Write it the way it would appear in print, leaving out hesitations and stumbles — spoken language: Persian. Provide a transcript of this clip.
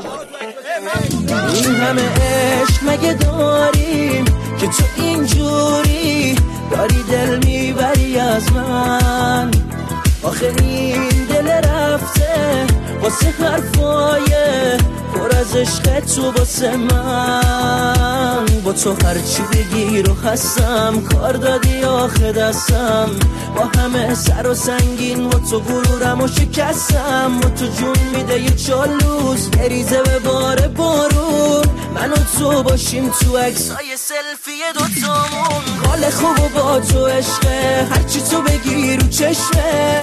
این همه عشق مگه داریم که تو اینجوری داری دل میبری از من؟ آخه این دل رفته واسه حرفای پر از عشق تو واسه من. با تو هرچی بگی رو هستم، کار دادی آخه دستم، با همه سر و سنگین با تو غرورم و شکستم. با تو جون میده یه چالوز بریزه به بار بارون، من و تو باشیم تو عکسای سلفی دوتامون. حال خوب و با تو عشقه، هرچی تو بگی رو چشمه.